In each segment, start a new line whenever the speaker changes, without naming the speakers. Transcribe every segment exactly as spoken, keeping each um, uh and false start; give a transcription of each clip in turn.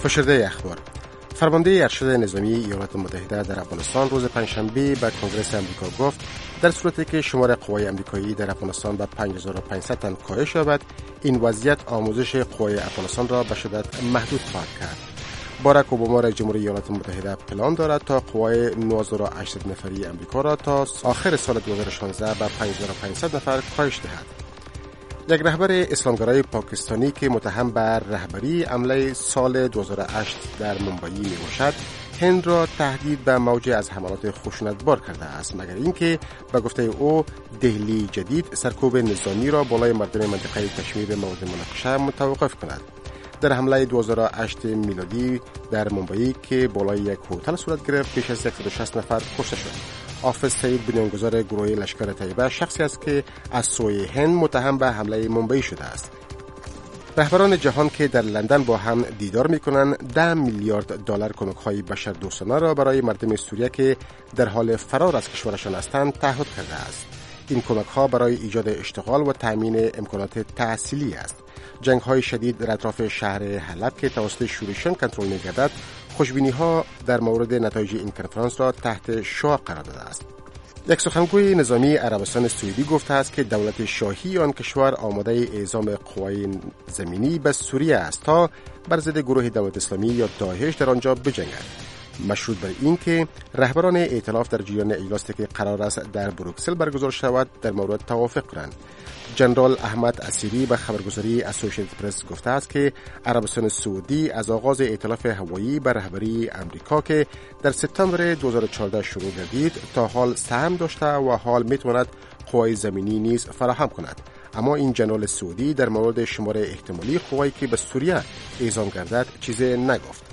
فشرده اخبار. فرمانده ارشد نظامی ایالات متحده در افغانستان روز پنجشنبه به کنگره آمریکا گفت در صورتی که شمار قوای آمریکایی در افغانستان به پنج هزار و پانصد تن کاهش یابد، این وضعیت آموزش قوای افغانستان را به شدت محدود خواهد کرد. باراک اوباما رئیس جمهوری ایالات متحده پلان دارد تا قوای نه هزار و هشتصد نفری آمریکا را تا آخر سال دو هزار و شانزده به پنج هزار و پانصد نفر کاهش دهد. یک رهبر اسلامگرای پاکستانی که متهم بر رهبری حمله سال دو هزار و هشت در ممبئی می باشد، هند را تهدید به موج از حملات خشونتبار کرده است، مگر اینکه به گفته او دهلی جدید سرکوب نظامی را بالای مردم منطقه کشمیر مورد مناقشه متوقف کند. در حمله دو هزار و هشت میلادی در ممبئی که بالای یک هتل صورت گرفت، بیش از صد و شصت نفر کشته شد. حافظ سعید بنیانگذار گروه لشکر طیبه شخصی است که از سوی هند متهم به حمله ممبئی شده است. رهبران جهان که در لندن با هم دیدار می‌کنند ده میلیارد دلار کمک‌های بشردوستانه را برای مردم سوریه که در حال فرار از کشورشان هستند تعهد کرده است. این کمک‌ها برای ایجاد اشتغال و تأمین امکانات تحصیلی است. جنگ‌های شدید در اطراف شهر حلب که توسط شورشیان کنترل می‌گردد، خوشبینی‌ها در مورد نتایج این کنفرانس را تحت شعاع قرار داده است. یک سخنگوی نظامی عربستان سعودی گفته است که دولت شاهی آن کشور آماده اعزام قوای زمینی به سوریه است تا بر ضد گروه دولت اسلامی یا داعش در آنجا بجنگد. مشروط بر این که رهبران ائتلاف در جریان اجلاسی که قرار است در بروکسل برگزار شود در مورد توافق کنند. جنرال احمد اسیری به خبرگزاری اسوسییتد پرس گفته است که عربستان سعودی از آغاز ائتلاف هوایی بر رهبری امریکا که در سپتامبر دو هزار و چهارده شروع گردید تا حال سهم داشته و حال میتواند قوای زمینی نیز فراهم کند. اما این جنرال سعودی در مورد شمار احتمالی قوایی که به سوریه اعزام گردد چیزی نگفت.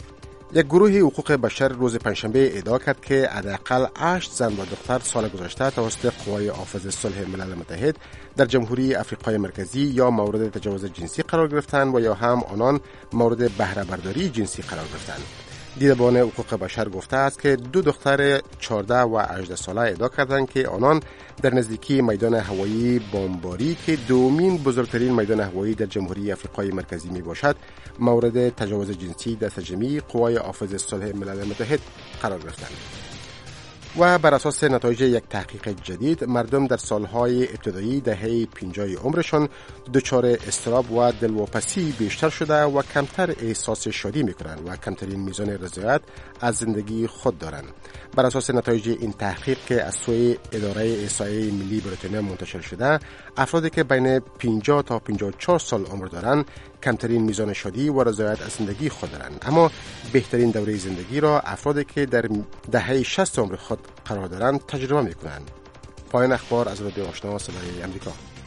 یک گروه حقوق بشر روز پنجشنبه ادعا کرد که حداقل هشت زن و دختر سال گذشته توسط قوای حافظ صلح ملل متحد در جمهوری افریقای مرکزی یا مورد تجاوز جنسی قرار گرفتند و یا هم آنان مورد بهره برداری جنسی قرار گرفتند. دیدبان حقوق بشر گفته است که دو دختر چهارده و هجده ساله ادعا کردند که آنان در نزدیکی میدان هوایی بامباری که دومین بزرگترین میدان هوایی در جمهوری افریقای مرکزی می باشد، مورد تجاوز جنسی دست جمعی قوای حافظ صلح ملل متحد قرار گرفتند. و بر اساس نتایج یک تحقیق جدید، مردم در سالهای ابتدایی دهه پنجاه عمرشان دچار اضطراب و دلواپسی بیشتر شده و کمتر احساس شادی می‌کنند و کمترین میزان رضایت از زندگی خود دارند. بر اساس نتایج این تحقیق که از سوی اداره احصایه ملی بریتانیا منتشر شده، افرادی که بین پنجاه تا پنجاه و چهار سال عمر دارند کمترین میزان شادی و رضایت از زندگی خود دارند، اما بهترین دوره زندگی را افرادی که در دهه شصت عمر خود قرار دارند تجربه می‌کنند. پایان اخبار از رادیو آشنا صدای آمریکا.